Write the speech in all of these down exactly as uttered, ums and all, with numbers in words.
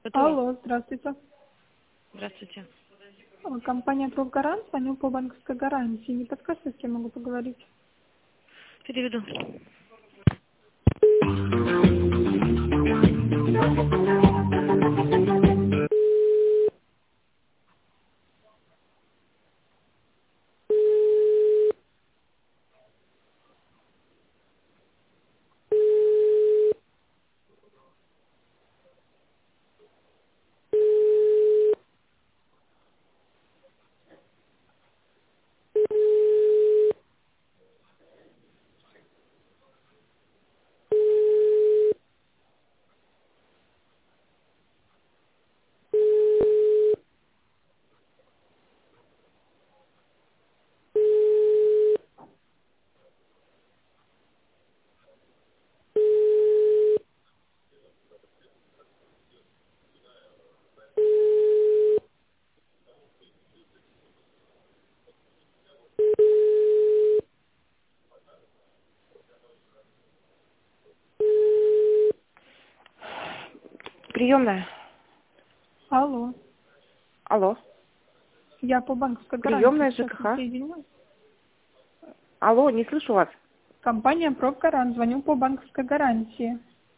Готово? Алло, здравствуйте. Здравствуйте. Э, Компания «Профгарант», звоню по банковской гарантии. Не подскажете, с кем могу поговорить? Переведу. Приемная. Алло, Алло. я по банковской гарантии Приемная сейчас не ЖКХ. соединю. Алло, не слышу вас. Компания «Профгарант», звоню по банковской гарантии.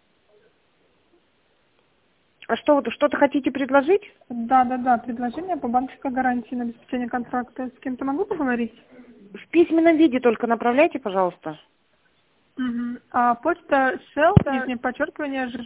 А что вы что-то хотите предложить? Да-да-да, предложение по банковской гарантии на обеспечение контракта. С кем-то могу поговорить? В письменном виде только направляйте, пожалуйста. Угу. А почта Shell, нижнее подчеркивание,